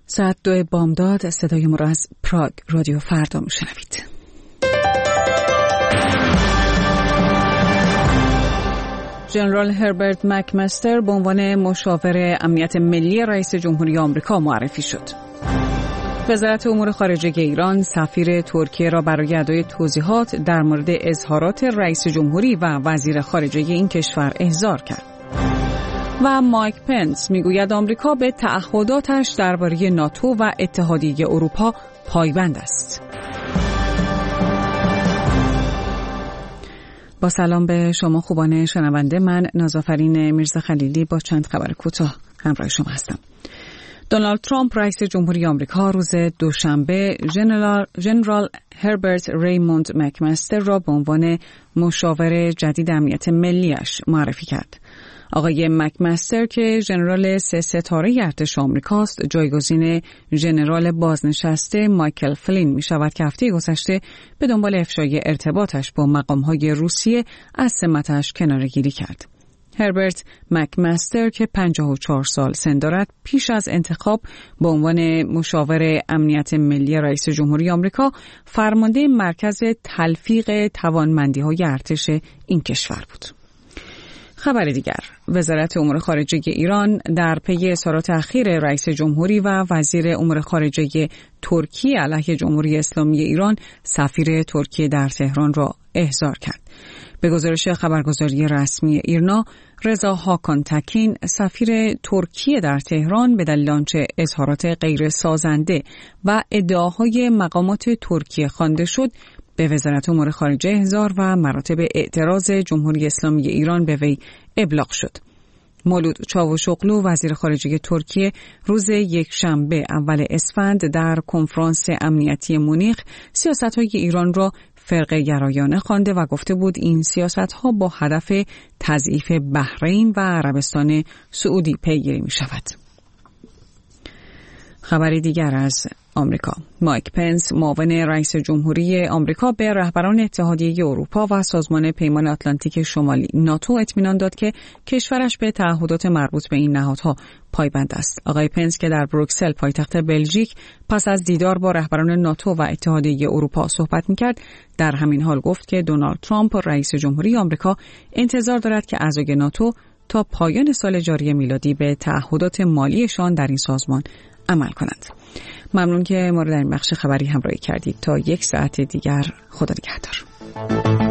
ساعت 2 بامداد. صدای ما را از پراگ رادیو فردا میشنوید. ژنرال هربرت مکمستر به عنوان مشاور امنیت ملی رئیس جمهوری آمریکا معرفی شد. وزارت امور خارجه ایران سفیر ترکیه را برای ادای توضیحات در مورد اظهارات رئیس جمهوری و وزیر خارجه این کشور احضار کرد. و مایک پنس میگوید آمریکا به تعهداتش درباره ناتو و اتحادیه اروپا پایبند است. با سلام به شما خوبان شنونده، من نازآفرین میرزا خلیلی با چند خبر کوتاه همراه شما هستم. دونالد ترامپ رئیس جمهوری آمریکا روز دوشنبه ژنرال هربرت ریموند مکمستر را به عنوان مشاور جدید امنیت ملیش معرفی کرد. آقای مکمستر که ژنرال 3 ستاره ارتش آمریکاست، جایگزین ژنرال بازنشسته مایکل فلین می شود که هفته گذشته به دنبال افشای ارتباطش با مقام‌های روسیه از سمتش کناره‌گیری کرد. هربرت مکمستر که 54 سال سن دارد، پیش از انتخاب به عنوان مشاور امنیت ملی رئیس جمهوری آمریکا فرمانده مرکز تلفیق توانمندی‌های ارتش این کشور بود. خبر دیگر، وزارت امور خارجه ایران در پی اظهارات اخیر رئیس جمهوری و وزیر امور خارجه ترکیه علیه جمهوری اسلامی ایران سفیر ترکیه در تهران را احضار کرد. به گزارش خبرگزاری رسمی ایرنا، رضا هاکان تکین سفیر ترکیه در تهران به دلیل آنچه اظهارات غیر سازنده و ادعاهای مقامات ترکیه خوانده شد به وزارت امور خارجه احضار و مراتب اعتراض جمهوری اسلامی ایران به وی ابلاغ شد. مولود چاوشوغلو وزیر خارجه ترکیه روز یکشنبه اول اسفند در کنفرانس امنیتی مونیخ سیاست‌های ایران را فرقه گرایانه خوانده و گفته بود این سیاست‌ها با هدف تضعیف بحرین و عربستان سعودی پیگیری می‌شود. خبری دیگر از آمریکا، مایک پنس معاون رئیس جمهوری آمریکا به رهبران اتحادیه اروپا و سازمان پیمان اتلانتیک شمالی ناتو اطمینان داد که کشورش به تعهدات مربوط به این نهادها پایبند است. آقای پنس که در بروکسل پایتخت بلژیک پس از دیدار با رهبران ناتو و اتحادیه اروپا صحبت می‌کرد، در همین حال گفت که دونالد ترامپ رئیس جمهوری آمریکا انتظار دارد که اعضای ناتو تا پایان سال جاری میلادی به تعهدات مالیشان در این سازمان عمل کنند. ممنون که ما رو در این بخش خبری همراهی کردید. تا 1 ساعت دیگر خدا نگهدار.